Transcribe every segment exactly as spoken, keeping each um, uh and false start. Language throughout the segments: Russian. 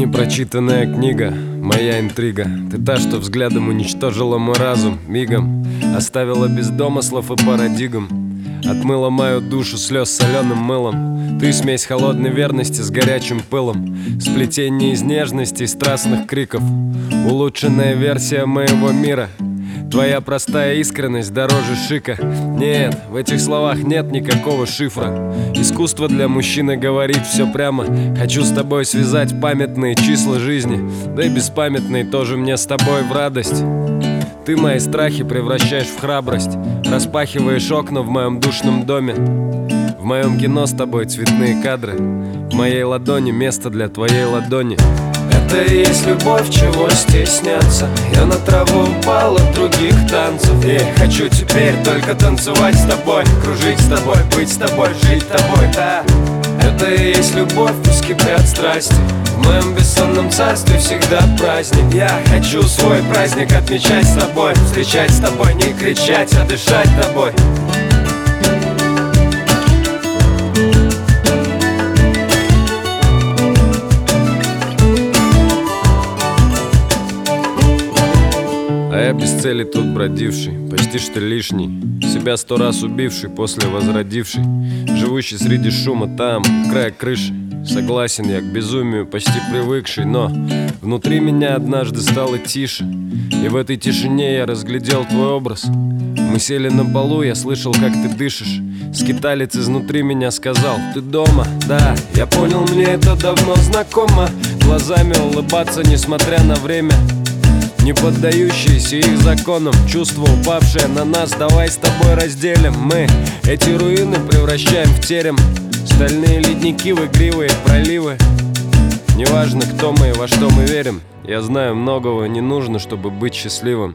Непрочитанная книга, моя интрига. Ты та, что взглядом уничтожила мой разум мигом, оставила без домыслов и парадигм, отмыла мою душу слез соленым мылом. Ты смесь холодной верности с горячим пылом, сплетение из нежности и страстных криков, улучшенная версия моего мира. Твоя простая искренность дороже шика. Нет, в этих словах нет никакого шифра. Искусство для мужчины говорить все прямо. Хочу с тобой связать памятные числа жизни, да и беспамятные тоже мне с тобой в радость. Ты мои страхи превращаешь в храбрость, распахиваешь окна в моем душном доме. В моем кино с тобой цветные кадры, в моей ладони место для твоей ладони. Это и есть любовь, чего стесняться. Я на траву упал от других танцев, и хочу теперь только танцевать с тобой, кружить с тобой, быть с тобой, жить тобой, да. Это и есть любовь, пусть кипят страсти. В моем бессонном царстве всегда праздник. Я хочу свой праздник отмечать с тобой, встречать с тобой, не кричать, а дышать тобой. А я без цели тут бродивший, почти что лишний, себя сто раз убивший, после возродивший, живущий среди шума там, края крыши. Согласен я к безумию, почти привыкший, но внутри меня однажды стало тише, и в этой тишине я разглядел твой образ. Мы сели на полу, я слышал, как ты дышишь. Скиталец изнутри меня сказал: ты дома, да, я понял, мне это давно знакомо. Глазами улыбаться, несмотря на время, не поддающиеся их законам, чувства, упавшие на нас, давай с тобой разделим. Мы эти руины превращаем в терем, стальные ледники в игривые проливы. Неважно, кто мы и во что мы верим, я знаю, многого не нужно, чтобы быть счастливым.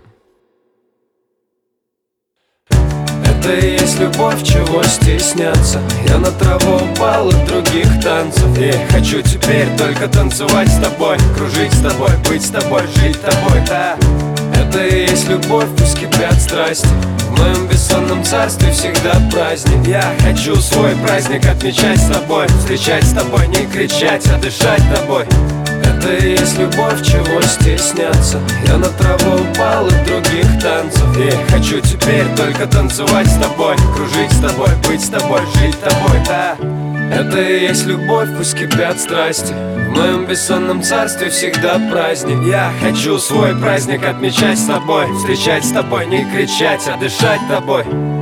Это и есть любовь, чего стесняться. Я на траву упал от других танцев, и хочу теперь только танцевать с тобой, кружить с тобой, быть с тобой, жить тобой, да. Это и есть любовь, пусть кипят страсти. В моем бессонном царстве всегда праздник. Я хочу свой праздник отмечать с тобой, встречать с тобой, не кричать, а дышать тобой. Это и есть любовь, чего стесняться. Я на траву упал от других танцев, и хочу теперь только танцевать с тобой, кружить с тобой, быть с тобой, жить тобой, да. Это и есть любовь, пусть кипят страсти. В моем бессонном царстве всегда праздник. Я хочу свой праздник отмечать с тобой, встречать с тобой, не кричать, а дышать тобой.